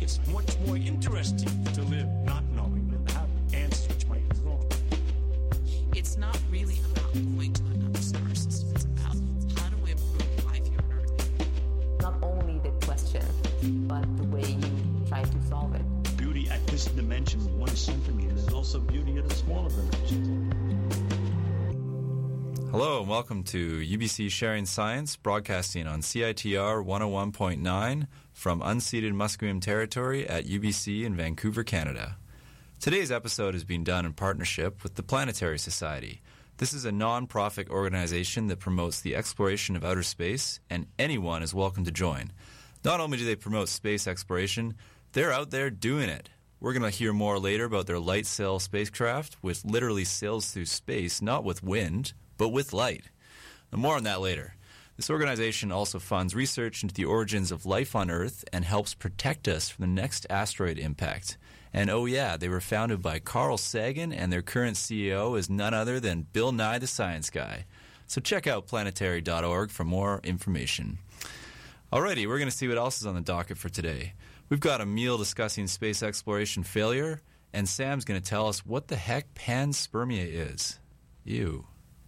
It's much more interesting to live not knowing than to have answers which might be wrong. It's not really about going to another star system. It's about how do we improve life here on Earth. Not only the question, but the way you try to solve it. Beauty at this dimension, 1 centimeter, is also beauty at a smaller dimension. Hello and welcome to UBC Sharing Science, broadcasting on CITR 101.9 from unceded Musqueam territory at UBC in Vancouver, Canada. Today's episode is being done in partnership with the Planetary Society. This is a non-profit organization that promotes the exploration of outer space, and anyone is welcome to join. Not only do they promote space exploration, they're out there doing it. We're going to hear more later about their light sail spacecraft, which literally sails through space, not with wind, but with light. And more on that later. This organization also funds research into the origins of life on Earth and helps protect us from the next asteroid impact. And oh yeah, they were founded by Carl Sagan, and their current CEO is none other than Bill Nye the Science Guy. So check out planetary.org for more information. Alrighty, we're going to see what else is on the docket for today. We've got Emil discussing space exploration failure, and Sam's going to tell us what the heck panspermia is. Ew.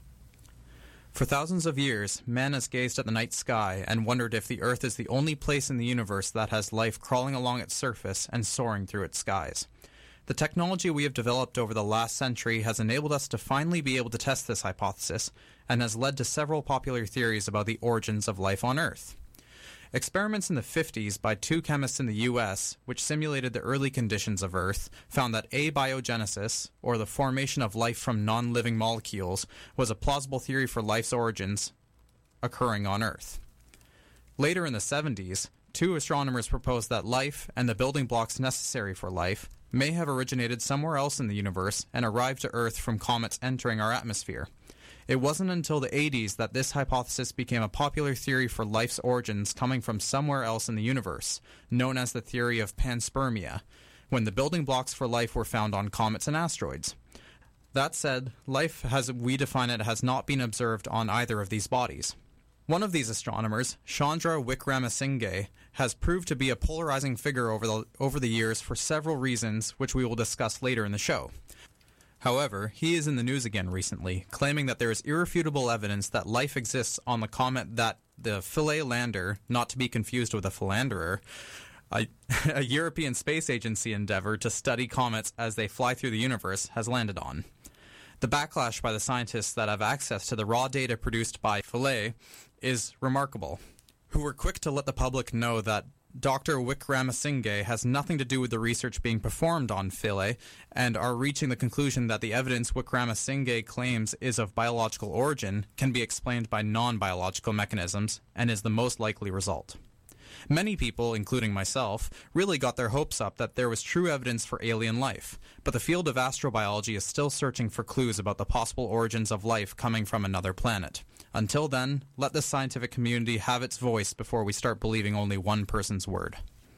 For thousands of years, man has gazed at the night sky and wondered if the Earth is the only place in the universe that has life crawling along its surface and soaring through its skies. The technology we have developed over the last century has enabled us to finally be able to test this hypothesis and has led to several popular theories about the origins of life on Earth. Experiments in the 50s by 2 chemists in the US, which simulated the early conditions of Earth, found that abiogenesis, or the formation of life from non-living molecules, was a plausible theory for life's origins occurring on Earth. Later in the 70s, 2 astronomers proposed that life, and the building blocks necessary for life, may have originated somewhere else in the universe and arrived to Earth from comets entering our atmosphere. It wasn't until the 80s that this hypothesis became a popular theory for life's origins coming from somewhere else in the universe, known as the theory of panspermia, when the building blocks for life were found on comets and asteroids. That said, life as we define it has not been observed on either of these bodies. One of these astronomers, Chandra Wickramasinghe, has proved to be a polarizing figure over the years for several reasons, which we will discuss later in the show. However, he is in the news again recently, claiming that there is irrefutable evidence that life exists on the comet that the Philae lander, not to be confused with a philanderer, a European Space Agency endeavor to study comets as they fly through the universe, has landed on. The backlash by the scientists that have access to the raw data produced by Philae is remarkable, who were quick to let the public know that Dr. Wickramasinghe has nothing to do with the research being performed on Philae, and are reaching the conclusion that the evidence Wickramasinghe claims is of biological origin can be explained by non-biological mechanisms, and is the most likely result. Many people, including myself, really got their hopes up that there was true evidence for alien life, but the field of astrobiology is still searching for clues about the possible origins of life coming from another planet. Until then, let the scientific community have its voice before we start believing only one person's word.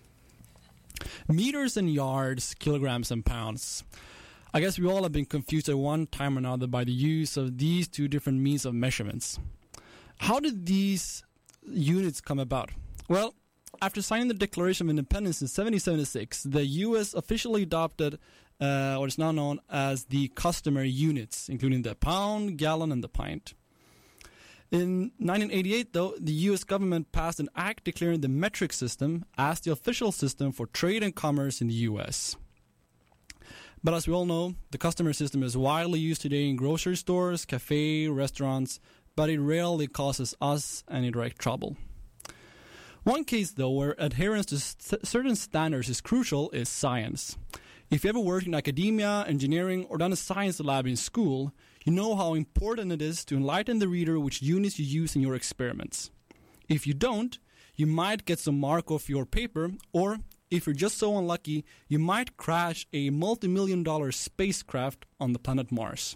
Meters and yards, kilograms and pounds. I guess we all have been confused at one time or another by the use of these 2 different means of measurements. How did these units come about? Well, after signing the Declaration of Independence in 1776, the U.S. officially adopted what is now known as the customary units, including the pound, gallon, and the pint. In 1988, though, the U.S. government passed an act declaring the metric system as the official system for trade and commerce in the U.S. But as we all know, the customary system is widely used today in grocery stores, cafes, restaurants, but it rarely causes us any direct trouble. One case, though, where adherence to certain standards is crucial is science. If you ever worked in academia, engineering, or done a science lab in school, you know how important it is to enlighten the reader which units you use in your experiments. If you don't, you might get some mark off your paper, or, if you're just so unlucky, you might crash a multi-million-dollar spacecraft on the planet Mars.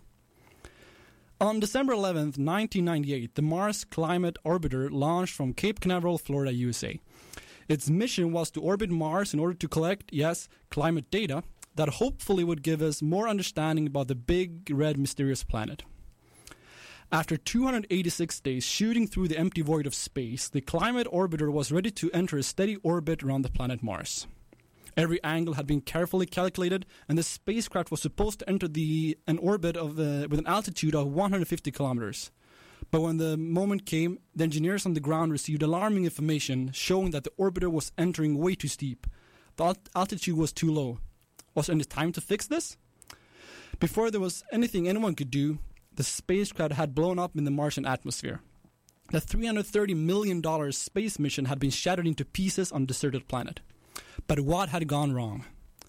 On December 11th, 1998, the Mars Climate Orbiter launched from Cape Canaveral, Florida, USA. Its mission was to orbit Mars in order to collect, climate data that hopefully would give us more understanding about the big, red, mysterious planet. After 286 days shooting through the empty void of space, the Climate Orbiter was ready to enter a steady orbit around the planet Mars. Every angle had been carefully calculated, and the spacecraft was supposed to enter an orbit with an altitude of 150 kilometers. But when the moment came, the engineers on the ground received alarming information showing that the orbiter was entering way too steep. The altitude was too low. Was there any time to fix this? Before there was anything anyone could do, the spacecraft had blown up in the Martian atmosphere. The $330 million space mission had been shattered into pieces on a deserted planet. But what had gone wrong?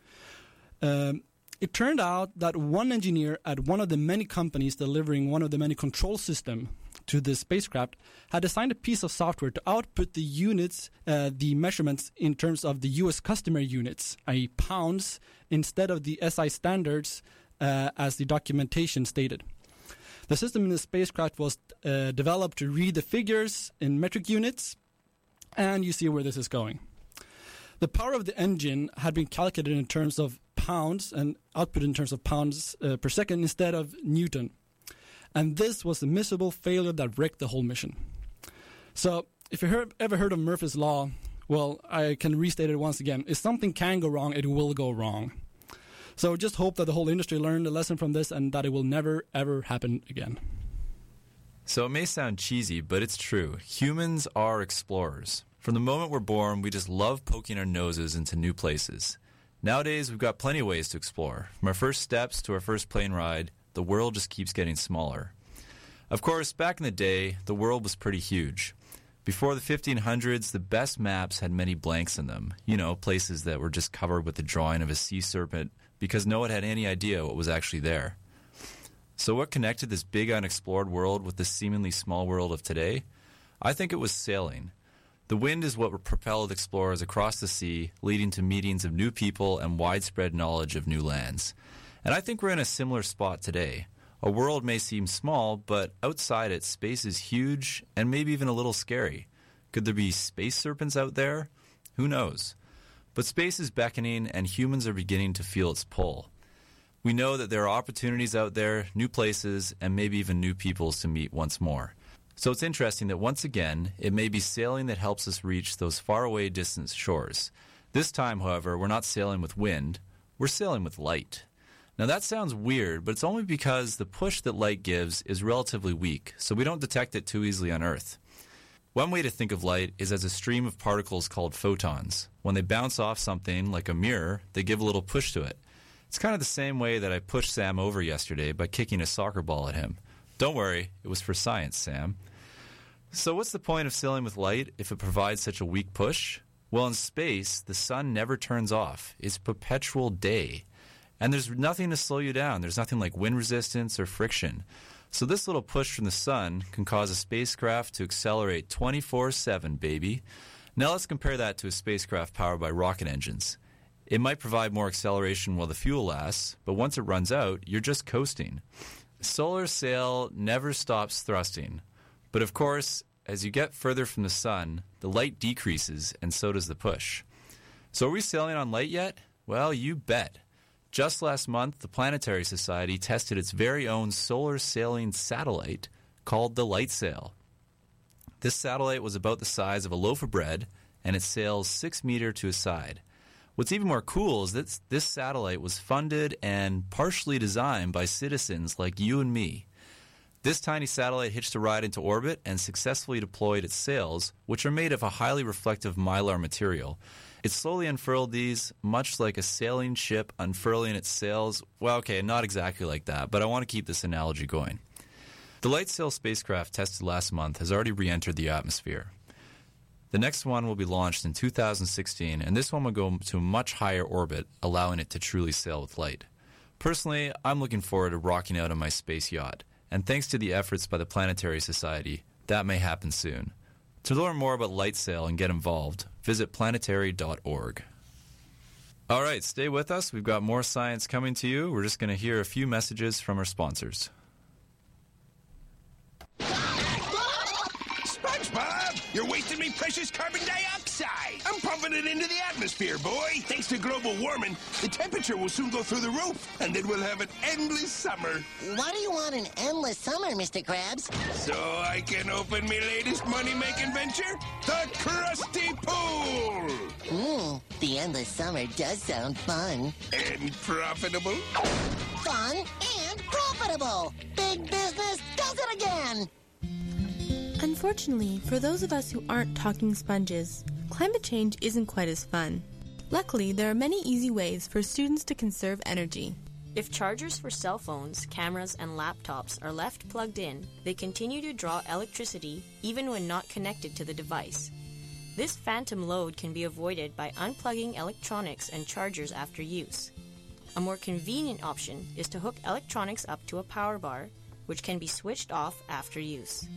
It turned out that one engineer at one of the many companies delivering one of the many control systems to the spacecraft had designed a piece of software to output the units, the measurements in terms of the U.S. customary units, i.e. pounds, instead of the SI standards as the documentation stated. The system in the spacecraft was developed to read the figures in metric units, and you see where this is going. The power of the engine had been calculated in terms of pounds and output in terms of pounds per second instead of Newton. And this was a miserable failure that wrecked the whole mission. So, if you ever heard of Murphy's Law, well, I can restate it once again. If something can go wrong, it will go wrong. So just hope that the whole industry learned a lesson from this and that it will never, ever happen again. So it may sound cheesy, but it's true. Humans are explorers. From the moment we're born, we just love poking our noses into new places. Nowadays, we've got plenty of ways to explore. From our first steps to our first plane ride, the world just keeps getting smaller. Of course, back in the day, the world was pretty huge. Before the 1500s, the best maps had many blanks in them. You know, places that were just covered with the drawing of a sea serpent because no one had any idea what was actually there. So what connected this big unexplored world with the seemingly small world of today? I think it was sailing. The wind is what propelled explorers across the sea, leading to meetings of new people and widespread knowledge of new lands. And I think we're in a similar spot today. A world may seem small, but outside it, space is huge and maybe even a little scary. Could there be space serpents out there? Who knows? But space is beckoning, and humans are beginning to feel its pull. We know that there are opportunities out there, new places, and maybe even new peoples to meet once more. So it's interesting that once again, it may be sailing that helps us reach those faraway distant shores. This time, however, we're not sailing with wind, we're sailing with light. Now that sounds weird, but it's only because the push that light gives is relatively weak, so we don't detect it too easily on Earth. One way to think of light is as a stream of particles called photons. When they bounce off something, like a mirror, they give a little push to it. It's kind of the same way that I pushed Sam over yesterday by kicking a soccer ball at him. Don't worry, it was for science, Sam. So what's the point of sailing with light if it provides such a weak push? Well, in space, the sun never turns off. It's perpetual day. And there's nothing to slow you down. There's nothing like wind resistance or friction. So this little push from the sun can cause a spacecraft to accelerate 24/7, baby. Now let's compare that to a spacecraft powered by rocket engines. It might provide more acceleration while the fuel lasts, but once it runs out, you're just coasting. Solar sail never stops thrusting. But of course, as you get further from the sun, the light decreases, and so does the push. So are we sailing on light yet? Well, you bet. Just last month, the Planetary Society tested its very own solar sailing satellite called the LightSail. This satellite was about the size of a loaf of bread, and it sails 6 meters to a side. What's even more cool is that this satellite was funded and partially designed by citizens like you and me. This tiny satellite hitched a ride into orbit and successfully deployed its sails, which are made of a highly reflective mylar material. It slowly unfurled these, much like a sailing ship unfurling its sails. Well, okay, not exactly like that, but I want to keep this analogy going. The LightSail spacecraft tested last month has already re-entered the atmosphere. The next one will be launched in 2016, and this one will go to a much higher orbit, allowing it to truly sail with light. Personally, I'm looking forward to rocking out on my space yacht, and thanks to the efforts by the Planetary Society, that may happen soon. To learn more about LightSail and get involved, visit planetary.org. All right, stay with us. We've got more science coming to you. We're just going to hear a few messages from our sponsors. Spread Thanks, Bob. You're wasting me precious carbon dioxide. I'm pumping it into the atmosphere, boy. Thanks to global warming, the temperature will soon go through the roof, and then we'll have an endless summer. Why do you want an endless summer, Mr. Krabs? So I can open my latest money-making venture, the Krusty Pool. The endless summer does sound fun. And profitable. Fun and profitable. Big business does it again. Unfortunately, for those of us who aren't talking sponges, climate change isn't quite as fun. Luckily, there are many easy ways for students to conserve energy. If chargers for cell phones, cameras, and laptops are left plugged in, they continue to draw electricity even when not connected to the device. This phantom load can be avoided by unplugging electronics and chargers after use. A more convenient option is to hook electronics up to a power bar, which can be switched off after use.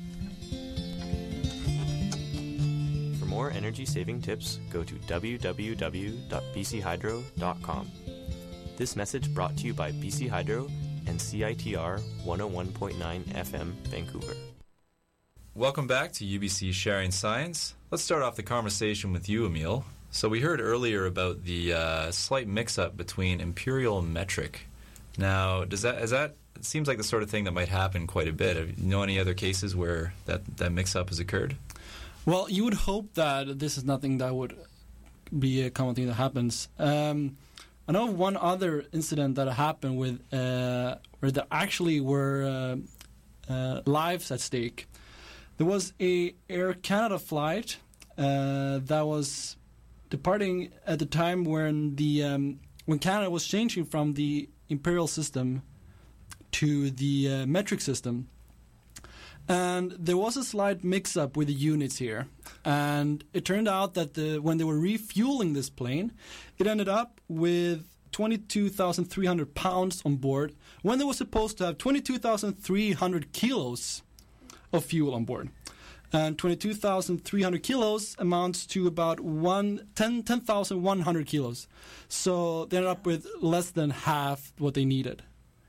For more energy-saving tips, go to www.bchydro.com. This message brought to you by BC Hydro and CITR 101.9 FM, Vancouver. Welcome back to UBC Sharing Science. Let's start off the conversation with you, Emil. So we heard earlier about the slight mix-up between imperial and metric. Now, it seems like the sort of thing that might happen quite a bit. Do you know any other cases where that mix-up has occurred? Well, you would hope that this is nothing that would be a common thing that happens. I know one other incident that happened with where there actually were lives at stake. There was a Air Canada flight that was departing at the time when when Canada was changing from the imperial system to the metric system. And there was a slight mix-up with the units here. And it turned out that when they were refueling this plane, it ended up with 22,300 pounds on board when they were supposed to have 22,300 kilos of fuel on board. And 22,300 kilos amounts to about 10,100 kilos. So they ended up with less than half what they needed.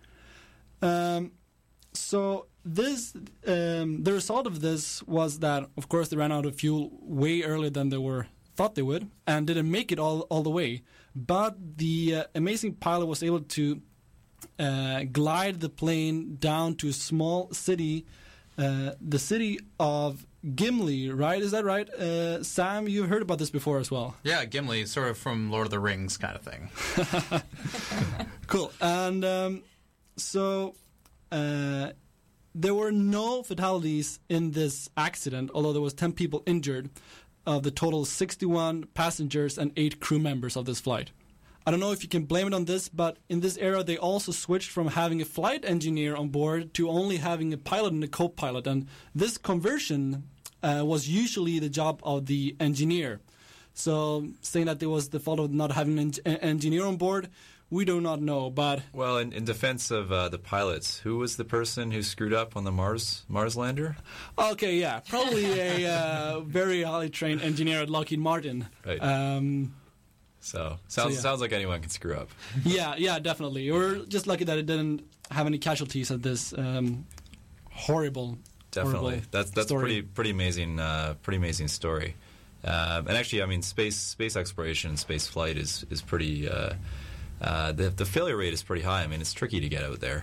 So this, the result of this was that, of course, they ran out of fuel way earlier than they thought they would, and didn't make it all the way. But the amazing pilot was able to glide the plane down to a small city, the city of Gimli, right? Is that right? Sam, you've heard about this before as well. Yeah, Gimli, sort of from Lord of the Rings kind of thing. Cool. And so there were no fatalities in this accident, although there was 10 people injured of the total 61 passengers and 8 crew members of this flight. I don't know if you can blame it on this, but in this era they also switched from having a flight engineer on board to only having a pilot and a co-pilot, and this conversion was usually the job of the engineer. So saying that it was the fault of not having an engineer on board, we do not know, but... Well, in defense of the pilots, who was the person who screwed up on the Mars lander? Okay, yeah, probably a very highly trained engineer at Lockheed Martin. Right. Sounds like anyone can screw up. Yeah, definitely. We're just lucky that it didn't have any casualties at this horrible. Definitely, that's story. pretty amazing. Pretty amazing story. And actually, I mean, space exploration and space flight is pretty. The failure rate is pretty high. I mean, it's tricky to get out there.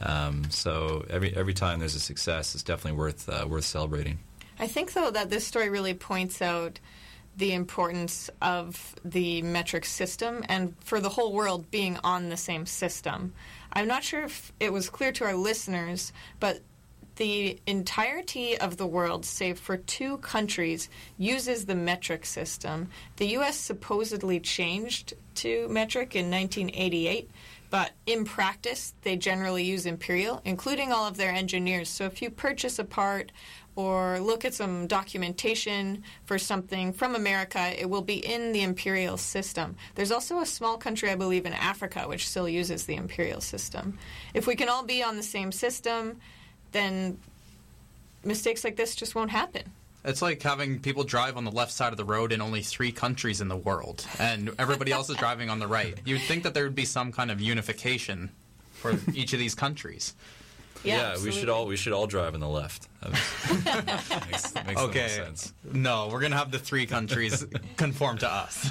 So every time there's a success, it's definitely worth celebrating. I think, though, that this story really points out the importance of the metric system and for the whole world being on the same system. I'm not sure if it was clear to our listeners, but the entirety of the world, save for 2 countries, uses the metric system. The U.S. supposedly changed to metric in 1988, but in practice, they generally use imperial, including all of their engineers. So if you purchase a part or look at some documentation for something from America, it will be in the imperial system. There's also a small country, I believe, in Africa, which still uses the imperial system. If we can all be on the same system, then mistakes like this just won't happen. It's like having people drive on the left side of the road in only 3 countries in the world, and everybody else is driving on the right. You'd think that there would be some kind of unification for each of these countries. Yeah, we should all drive on the left. That makes the most Okay. sense. No, we're gonna have the three countries conform to us.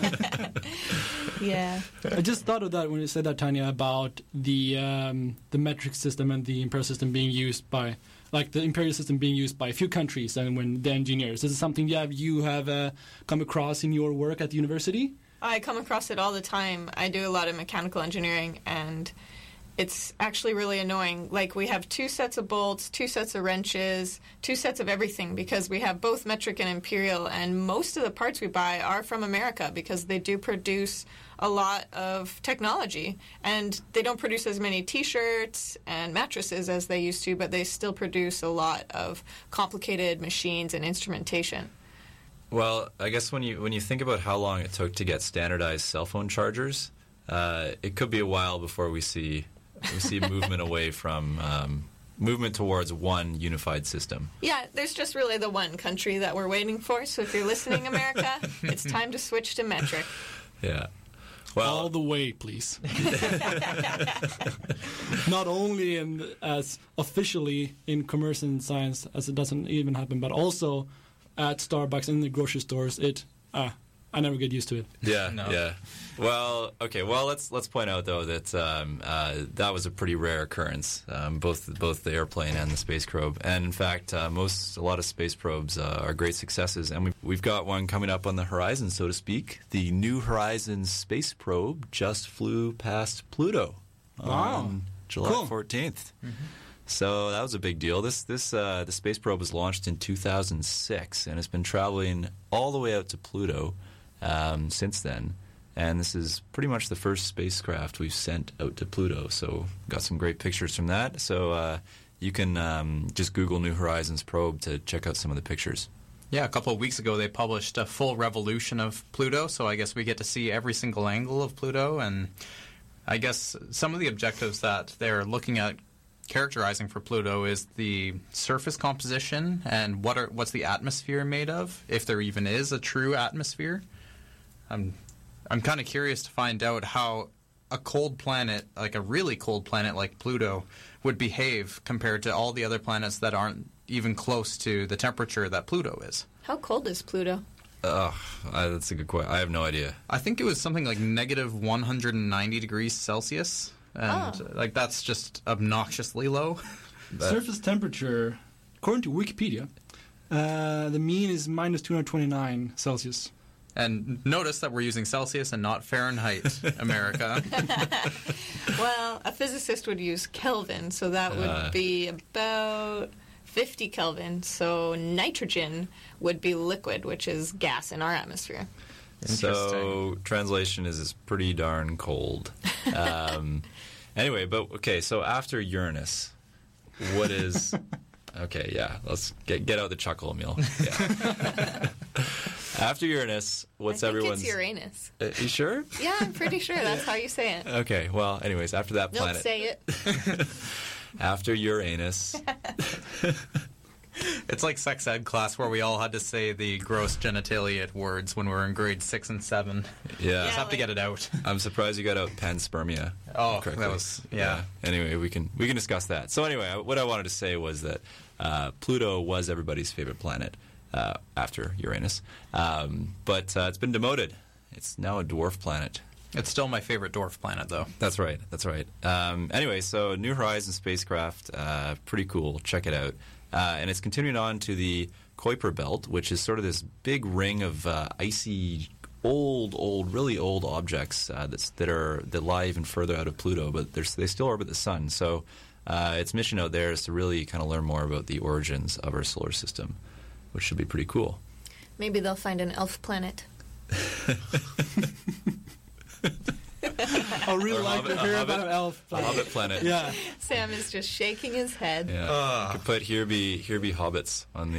Yeah. I just thought of that when you said that, Tanya, about the metric system and the imperial system being used by, like the imperial system being used by a few countries and when the engineers. Is it something you have come across in your work at the university? I come across it all the time. I do a lot of mechanical engineering, and it's actually really annoying. Like, we have 2 sets of bolts, 2 sets of wrenches, 2 sets of everything, because we have both metric and imperial, and most of the parts we buy are from America because they do produce a lot of technology. And they don't produce as many T-shirts and mattresses as they used to, but they still produce a lot of complicated machines and instrumentation. Well, I guess when you think about how long it took to get standardized cell phone chargers, it could be a while before we see movement away from movement towards one unified system. Yeah, there's just really the one country that we're waiting for. So if you're listening, America, it's time to switch to metric. Yeah. Well, all the way, please. Not only as officially in commerce and science, as it doesn't even happen, but also at Starbucks and in the grocery stores. I never get used to it. Yeah, No. yeah. Well, okay. Well, let's point out though that that was a pretty rare occurrence, both the airplane and the space probe. And in fact, a lot of space probes are great successes, and we've got one coming up on the horizon, so to speak. The New Horizons space probe just flew past Pluto on July 14th. Mm-hmm. So that was a big deal. The space probe was launched in 2006, and it's been traveling all the way out to Pluto since then. And this is pretty much the first spacecraft we've sent out to Pluto. So got some great pictures from that. So you can just Google New Horizons probe to check out some of the pictures. Yeah, a couple of weeks ago they published a full revolution of Pluto, so I guess we get to see every single angle of Pluto. And I guess some of the objectives that they're looking at characterizing for Pluto is the surface composition and what's the atmosphere made of, if there even is a true atmosphere. I'm kind of curious to find out how a cold planet, like a really cold planet like Pluto, would behave compared to all the other planets that aren't even close to the temperature that Pluto is. How cold is Pluto? That's a good question. I have no idea. I think it was something like negative 190 degrees Celsius. And like that's just obnoxiously low. Surface temperature, according to Wikipedia, the mean is minus 229 Celsius. And notice that we're using Celsius and not Fahrenheit, America. Well, a physicist would use Kelvin, so that would be about 50 Kelvin. So nitrogen would be liquid, which is gas in our atmosphere. So translation is pretty darn cold. Anyway, but okay, so after Uranus, what is... Okay, yeah, let's get out the chuckle, Emil. Yeah. After Uranus, what's everyone's... It's Uranus. You sure? Yeah, I'm pretty sure that's how you say it. Okay, well, anyways, after that Don't planet... say it. After Uranus... It's like sex ed class where we all had to say the gross genitalia words when we were in grade 6 and 7. Yeah. Just have to get it out. I'm surprised you got out panspermia. Oh, correctly. that was... Yeah. Anyway, we can discuss that. So anyway, what I wanted to say was that Pluto was everybody's favorite planet after Uranus. But it's been demoted. It's now a dwarf planet. It's still my favorite dwarf planet, though. That's right. Anyway, so New Horizons spacecraft, pretty cool. Check it out. And it's continuing on to the Kuiper Belt, which is sort of this big ring of icy, really old objects that lie even further out of Pluto, but they still orbit the sun. So its mission out there is to really kind of learn more about the origins of our solar system, which should be pretty cool. Maybe they'll find an elf planet. I really like to hear about an elf A planet. hobbit planet. Yeah. Sam is just shaking his head. Yeah. Could put here be hobbits on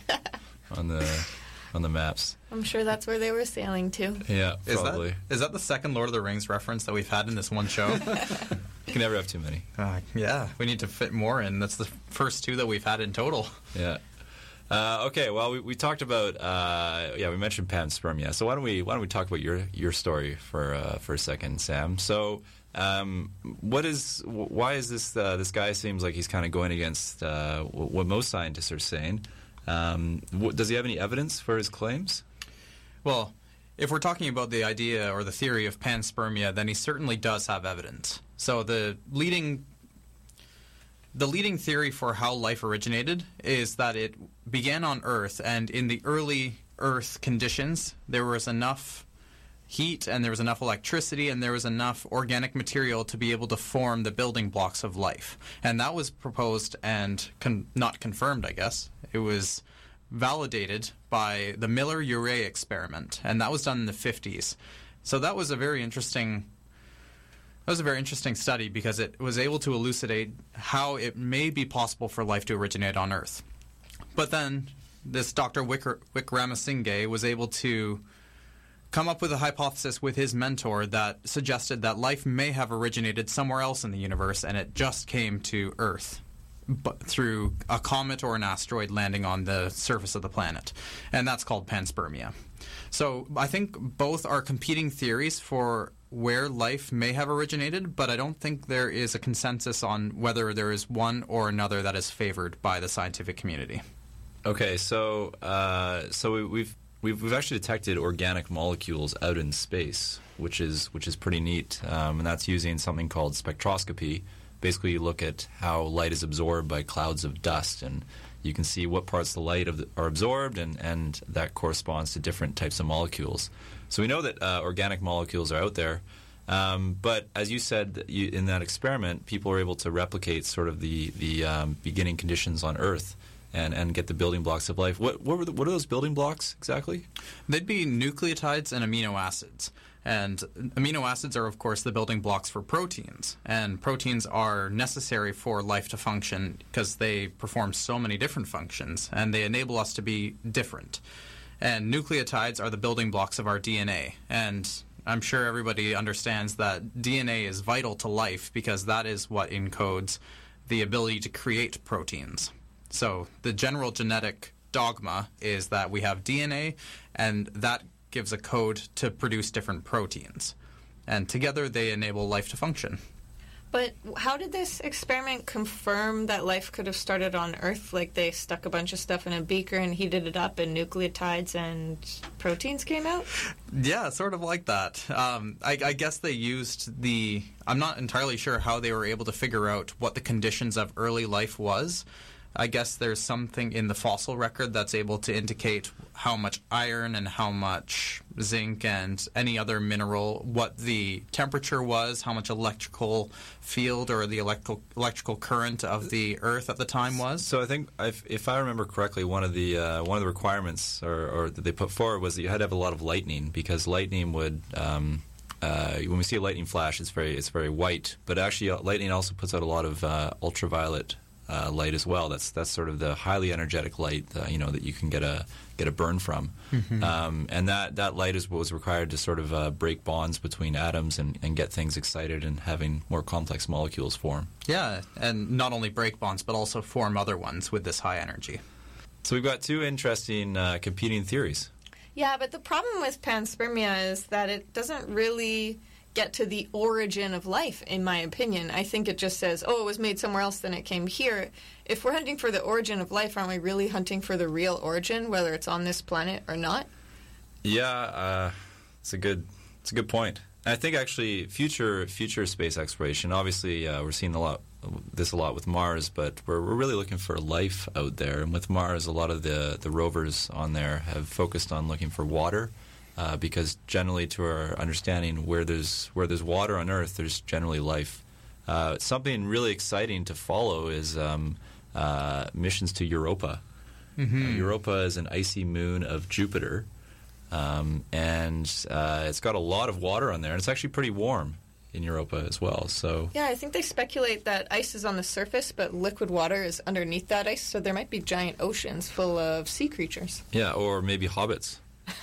the maps. I'm sure that's where they were sailing to. Yeah, probably. Is that the second Lord of the Rings reference that we've had in this one show? You can never have too many. Yeah, we need to fit more in. That's the first 2 that we've had in total. Yeah. Okay. Well, we talked about we mentioned panspermia. So why don't we talk about your story for a second, Sam? So Why is this? This guy seems like he's kind of going against what most scientists are saying. Does he have any evidence for his claims? Well, if we're talking about the idea or the theory of panspermia, then he certainly does have evidence. So the leading theory for how life originated is that it began on Earth, and in the early Earth conditions, there was enough heat and there was enough electricity and there was enough organic material to be able to form the building blocks of life. And that was proposed and not confirmed, I guess. It was validated by the Miller-Urey experiment, and that was done in the 50s. So that was a very interesting study because it was able to elucidate how it may be possible for life to originate on Earth. But then this Dr. Wickramasinghe was able to come up with a hypothesis with his mentor that suggested that life may have originated somewhere else in the universe, and it just came to Earth through a comet or an asteroid landing on the surface of the planet. And that's called panspermia. So I think both are competing theories for where life may have originated, but I don't think there is a consensus on whether there is one or another that is favored by the scientific community. Okay, so we've actually detected organic molecules out in space, which is pretty neat, and that's using something called spectroscopy. Basically, you look at how light is absorbed by clouds of dust, and you can see what parts of the light are absorbed, and that corresponds to different types of molecules. So we know that organic molecules are out there, but as you said, in that experiment, people were able to replicate sort of the beginning conditions on Earth and get the building blocks of life. What are those building blocks exactly? They'd be nucleotides and amino acids. And amino acids are, of course, the building blocks for proteins. And proteins are necessary for life to function because they perform so many different functions, and they enable us to be different. And nucleotides are the building blocks of our DNA. And I'm sure everybody understands that DNA is vital to life because that is what encodes the ability to create proteins. So the general genetic dogma is that we have DNA, and that gives a code to produce different proteins. And together they enable life to function. But how did this experiment confirm that life could have started on Earth? Like they stuck a bunch of stuff in a beaker and heated it up and nucleotides and proteins came out? Yeah, sort of like that. I guess they used I'm not entirely sure how they were able to figure out what the conditions of early life was. I guess there's something in the fossil record that's able to indicate how much iron and how much zinc and any other mineral, what the temperature was, how much electrical field or the electrical current of the Earth at the time was. So I think, if I remember correctly, one of the requirements or that they put forward was that you had to have a lot of lightning, because lightning would when we see a lightning flash, it's very white, but actually lightning also puts out a lot of ultraviolet light as well. That's sort of the highly energetic light that you can get a burn from. Mm-hmm. And that light is what was required to sort of break bonds between atoms and get things excited and having more complex molecules form. Yeah, and not only break bonds but also form other ones with this high energy. So we've got two interesting competing theories. Yeah, but the problem with panspermia is that it doesn't really get to the origin of life, in my opinion. I think it just says, it was made somewhere else, then it came here. If we're hunting for the origin of life, aren't we really hunting for the real origin, whether it's on this planet or not? Yeah, it's a good point. I think actually future space exploration, obviously we're seeing a lot with Mars, but we're really looking for life out there. And with Mars, a lot of the rovers on there have focused on looking for water. Because generally, to our understanding, where there's water on Earth, there's generally life. Something really exciting to follow is missions to Europa. Mm-hmm. Europa is an icy moon of Jupiter, and it's got a lot of water on there, and it's actually pretty warm in Europa as well. So yeah, I think they speculate that ice is on the surface, but liquid water is underneath that ice, so there might be giant oceans full of sea creatures. Yeah, or maybe hobbits.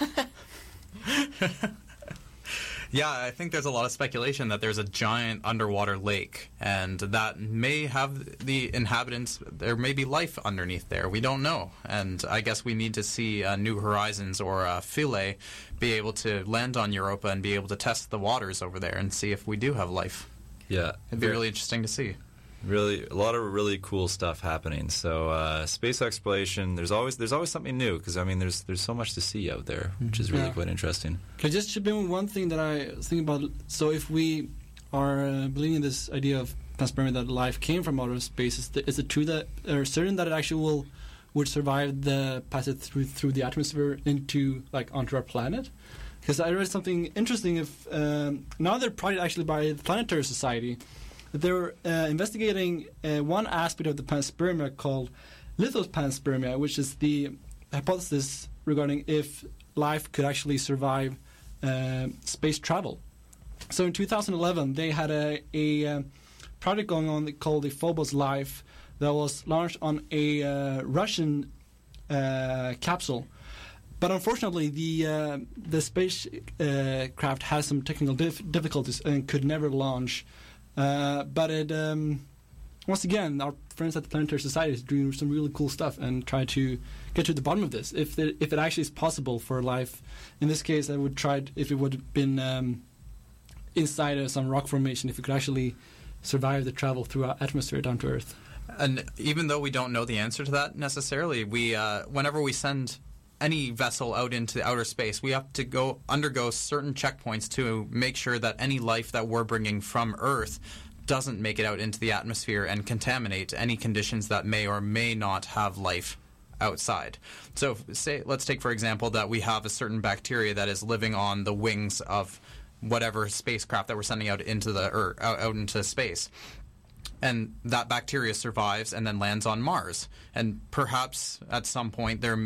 Yeah, I think there's a lot of speculation that there's a giant underwater lake, and that may have the inhabitants, there may be life underneath there. We don't know. And I guess we need to see New Horizons or Philae be able to land on Europa and be able to test the waters over there and see if we do have life. Yeah. It'd be really interesting to see. Really, a lot of really cool stuff happening. So space exploration, there's always something new, because I mean there's so much to see out there, which is really quite interesting. Can I just chip in with one thing that I was thinking about? So if we are believing in this idea of panspermia, that life came from outer space, is it true that, or certain that it actually would survive the passage through the atmosphere onto our planet? Because I read something interesting. If another project actually by the Planetary Society, they're investigating one aspect of the panspermia called lithopanspermia, which is the hypothesis regarding if life could actually survive space travel. So in 2011, they had a project going on called the Phobos Life that was launched on a Russian capsule. But unfortunately, the spacecraft has some technical difficulties and could never launch. But it, once again, our friends at the Planetary Society is doing some really cool stuff and try to get to the bottom of this. If it actually is possible for life, in this case, I would try if it would have been inside some rock formation, if it could actually survive the travel through our atmosphere down to Earth. And even though we don't know the answer to that necessarily, we whenever we send any vessel out into outer space, we have to undergo certain checkpoints to make sure that any life that we're bringing from Earth doesn't make it out into the atmosphere and contaminate any conditions that may or may not have life outside. So let's take for example that we have a certain bacteria that is living on the wings of whatever spacecraft that we're sending out into out into space. And that bacteria survives and then lands on Mars. And perhaps at some point there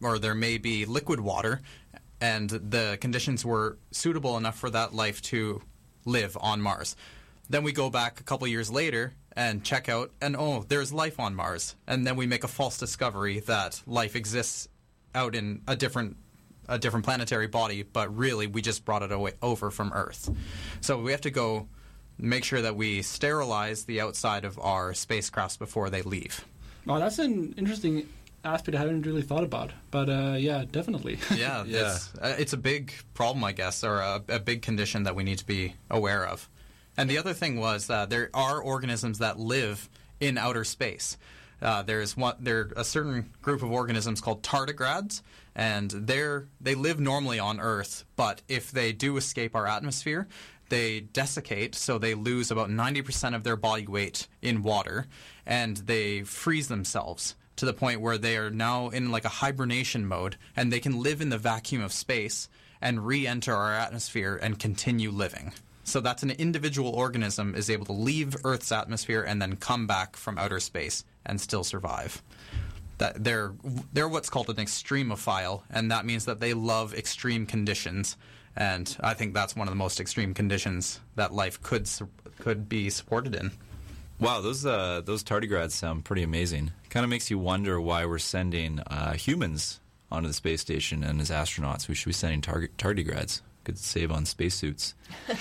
may be liquid water, and the conditions were suitable enough for that life to live on Mars. Then we go back a couple years later and check out, and there's life on Mars. And then we make a false discovery that life exists out in a different planetary body, but really we just brought it over from Earth. So we have to go make sure that we sterilize the outside of our spacecrafts before they leave. Oh, that's an interesting aspect I haven't really thought about. But yeah, definitely. Yeah. It's a big problem, I guess, or a big condition that we need to be aware of. And the other thing was that there are organisms that live in outer space. There's a certain group of organisms called tardigrades, and they live normally on Earth, but if they do escape our atmosphere, they desiccate, so they lose about 90% of their body weight in water, and they freeze themselves to the point where they are now in like a hibernation mode, and they can live in the vacuum of space and re-enter our atmosphere and continue living. So that's an individual organism is able to leave Earth's atmosphere and then come back from outer space and still survive. That they're what's called an extremophile, and that means that they love extreme conditions. And I think that's one of the most extreme conditions that life could be supported in. Wow, those tardigrades sound pretty amazing. Kind of makes you wonder why we're sending humans onto the space station, and as astronauts, we should be sending tardigrades. Could save on spacesuits.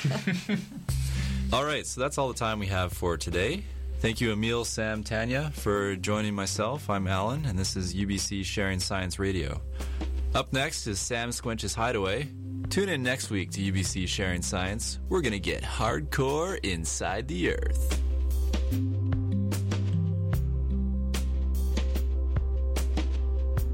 All right, so that's all the time we have for today. Thank you, Emil, Sam, Tanya, for joining myself. I'm Alan, and this is UBC Sharing Science Radio. Up next is Sam Squinch's Hideaway. Tune in next week to UBC Sharing Science. We're going to get hardcore inside the Earth.